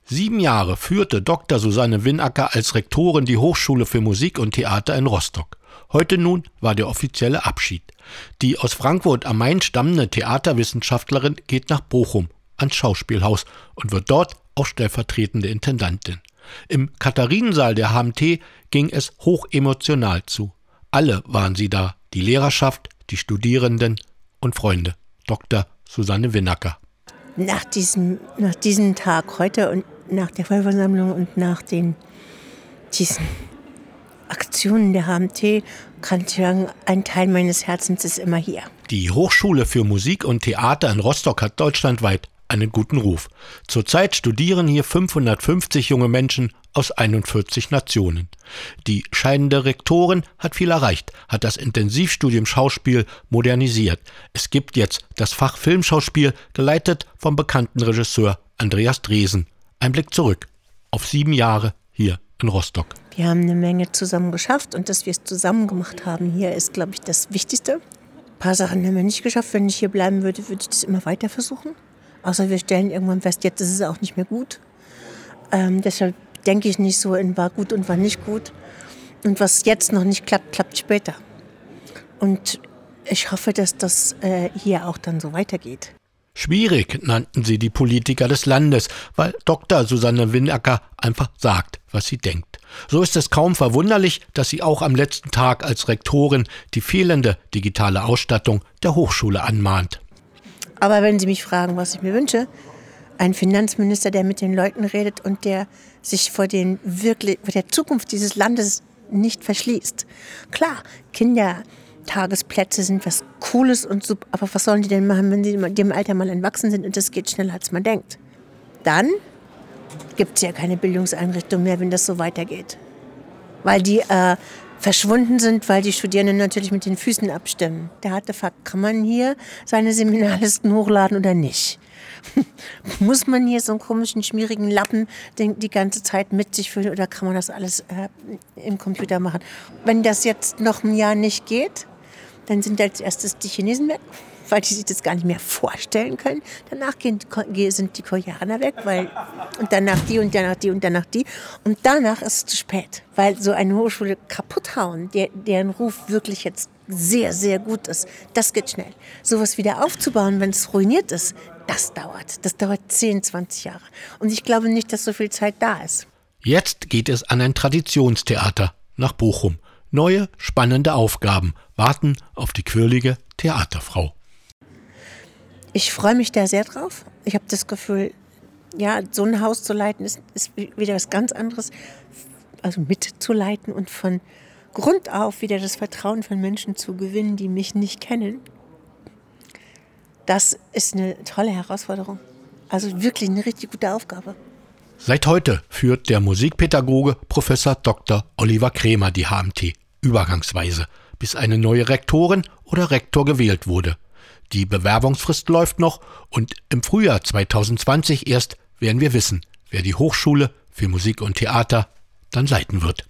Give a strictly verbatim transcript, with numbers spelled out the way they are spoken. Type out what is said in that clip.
Sieben Jahre führte Doktor Susanne Winacker als Rektorin die Hochschule für Musik und Theater in Rostock. Heute nun war der offizielle Abschied. Die aus Frankfurt am Main stammende Theaterwissenschaftlerin geht nach Bochum ans Schauspielhaus und wird dort auch stellvertretende Intendantin. Im Katharinensaal der H M T ging es hochemotional zu. Alle waren sie da, die Lehrerschaft, die Studierenden und Freunde. Doktor Susanne Winacker. Nach diesem, nach diesem Tag heute und nach der Vollversammlung und nach den, diesen Aktionen der H M T kann ich sagen, ein Teil meines Herzens ist immer hier. Die Hochschule für Musik und Theater in Rostock hat deutschlandweit einen guten Ruf. Zurzeit studieren hier fünfhundertfünfzig junge Menschen aus einundvierzig Nationen. Die scheidende Rektorin hat viel erreicht, hat das Intensivstudium Schauspiel modernisiert. Es gibt jetzt das Fach Filmschauspiel, geleitet vom bekannten Regisseur Andreas Dresen. Ein Blick zurück auf sieben Jahre hier in Rostock. Wir haben eine Menge zusammen geschafft und dass wir es zusammen gemacht haben hier ist, glaube ich, das Wichtigste. Ein paar Sachen haben wir nicht geschafft. Wenn ich hier bleiben würde, würde ich das immer weiter versuchen. Außer wir stellen irgendwann fest, jetzt ist es auch nicht mehr gut. Ähm, deshalb denke ich nicht so in war gut und war nicht gut. Und was jetzt noch nicht klappt, klappt später. Und ich hoffe, dass das äh, hier auch dann so weitergeht. Schwierig nannten sie die Politiker des Landes, weil Doktor Susanne Winacker einfach sagt, was sie denkt. So ist es kaum verwunderlich, dass sie auch am letzten Tag als Rektorin die fehlende digitale Ausstattung der Hochschule anmahnt. Aber wenn Sie mich fragen, was ich mir wünsche, ein Finanzminister, der mit den Leuten redet und der sich vor, den wirklich, vor der Zukunft dieses Landes nicht verschließt. Klar, Kindertagesplätze sind was Cooles und super, aber was sollen die denn machen, wenn sie dem Alter mal entwachsen sind und das geht schneller, als man denkt? Dann gibt es ja keine Bildungseinrichtung mehr, wenn das so weitergeht. Weil die äh, verschwunden sind, weil die Studierenden natürlich mit den Füßen abstimmen. Der harte Fakt, kann man hier seine Seminarlisten hochladen oder nicht? Muss man hier so einen komischen, schmierigen Lappen den, die ganze Zeit mit sich führen oder kann man das alles äh, im Computer machen? Wenn das jetzt noch ein Jahr nicht geht, dann sind als erstes die Chinesen weg, weil die sich das gar nicht mehr vorstellen können. Danach gehen, sind die Koreaner weg, weil, und danach die und danach die und danach die. Und danach ist es zu spät, weil so eine Hochschule kaputt hauen, der, deren Ruf wirklich jetzt sehr, sehr gut ist, das geht schnell. Sowas wieder aufzubauen, wenn es ruiniert ist, das dauert. Das dauert zehn, zwanzig Jahre. Und ich glaube nicht, dass so viel Zeit da ist. Jetzt geht es an ein Traditionstheater nach Bochum. Neue, spannende Aufgaben warten auf die quirlige Theaterfrau. Ich freue mich da sehr drauf. Ich habe das Gefühl, ja, so ein Haus zu leiten ist, ist wieder was ganz anderes. Also mitzuleiten und von Grund auf wieder das Vertrauen von Menschen zu gewinnen, die mich nicht kennen. Das ist eine tolle Herausforderung. Also wirklich eine richtig gute Aufgabe. Seit heute führt der Musikpädagoge Professor Doktor Oliver Krämer die H M T übergangsweise, bis eine neue Rektorin oder Rektor gewählt wurde. Die Bewerbungsfrist läuft noch und im Frühjahr zweitausendzwanzig erst werden wir wissen, wer die Hochschule für Musik und Theater dann leiten wird.